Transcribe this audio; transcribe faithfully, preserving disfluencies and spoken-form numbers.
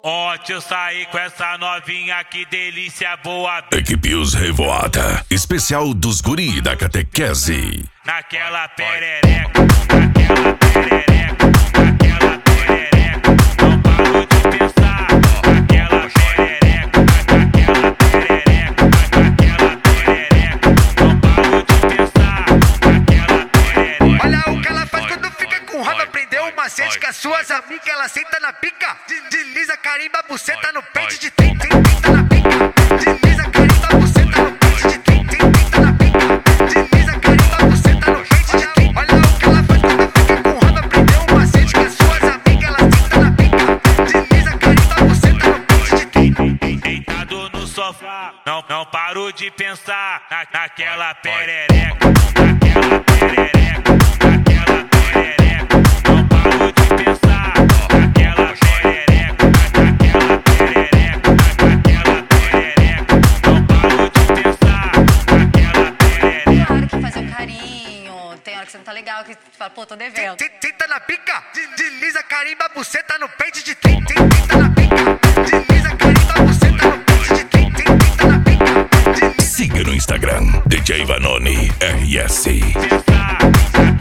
Ontem eu saí com essa novinha, que delícia boa. Equipe Os Revoada, especial dos guri da catequese. Naquela perereca, naquela perereca, naquela perereca, não paro de pensar. Naquela perereca, naquela perereca, naquela perereca, não paro de pensar. Naquela perereca. Olha o que ela faz quando fica com raiva. Aprendeu o macete que as suas amigas ela senta na pica. Desliza, carimba, buceta no pente de trinta, trinta na pica. Desliza, carimba, buceta no pente de trinta, trinta na pica. Desliza, carimba, buceta no pente de trinta. Olha o que ela faz quando fica com raiva. Aprendeu o macete que as suas amigas ela senta na pica. Desliza, carimba, buceta no pente de trinta. Deitado no sofá, não, não paro de pensar. Na, naquela perereca, naquela perereca, naquela perereca, não paro de pensar. Naquela perereca, naquela perereca, naquela perereca, não paro de pensar. Naquela perereca. Tem hora que fazer um carinho, tem hora que você não tá legal, que você fala, pô, tô devendo. Trinta na pica. Desliza, carimba, buceta no pente de trinta, trinta na pica. Desliza, carimba, buceta no pente de trinta, trinta na pica. Siga no Instagram, D J Vanoni R S. Pensar.